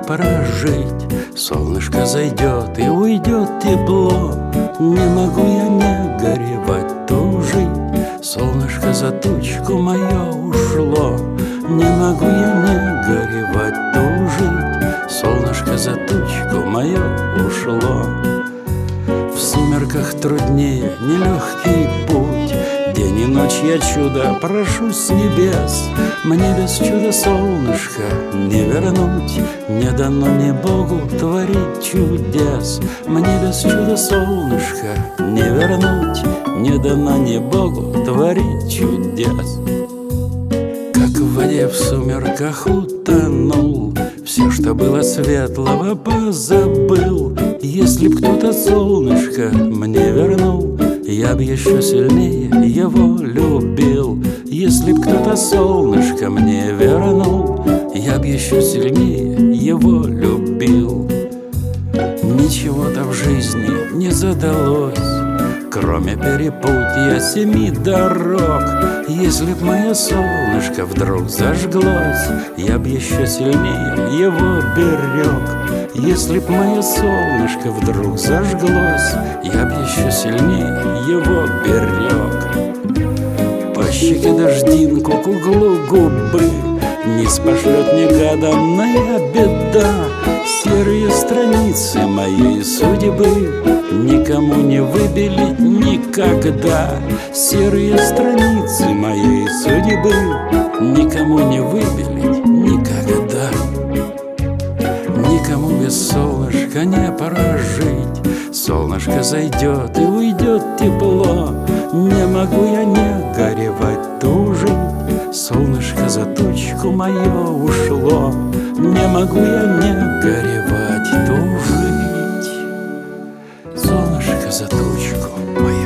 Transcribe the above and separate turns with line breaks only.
прожить. Солнышко зайдет и уйдет тепло, не могу я не горевать, тужить. Солнышко за тучку мое ушло, не могу я не горевать, тужить. Солнышко за тучку мое ушло. В сумерках труднее нелегкий путь, день и ночь я чудо прошу с небес. Мне без чуда солнышко не вернуть, не дано мне Богу творить чудес. Мне без чуда солнышко не вернуть, не дано мне Богу творить чудес. Как в воде в сумерках утонул, все, что было светлого, позабыл. Если б кто-то солнышко мне вернул, я б еще сильнее его любил. Если б кто-то солнышко мне вернул, я б еще сильнее его любил. Ничего-то в жизни не задалось, кроме перепутья 7 дорог. Если б мое солнышко вдруг зажглось, я б еще сильнее его берег. Если б мое солнышко вдруг зажглось, я б еще сильнее его берег. По щеке дождинку к углу губы не спошлет негаданная беда. Серые страницы моей судьбы никому не выбелить никогда. Серые страницы моей судьбы никому не выбелить никогда. Никому без солнышка не прожить. Солнышко зайдет и уйдет тепло, не могу я не горевать, тужить. Солнышко за тучку мое ушло, не могу я не горевать, тужить. Солнышко за тучку мою